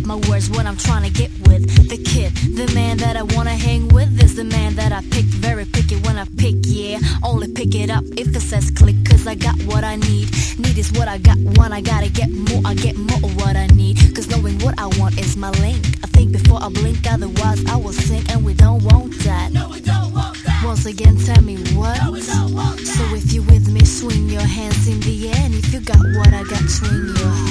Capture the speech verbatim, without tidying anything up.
my words, what I'm trying to get with. The kid, the man that I wanna hang with is the man that I pick. Very picky when I pick, yeah. Only pick it up if it says click, cause I got what I need. Need is what I got, when I gotta get more, I get more of what I need. Cause knowing what I want is my link. I think before I blink, otherwise I will sink, and we don't want that. No, we don't want that. Once again, tell me what? No, we don't want that. So if you with me, swing your hands in the air, and if you got what I got, swing your hands.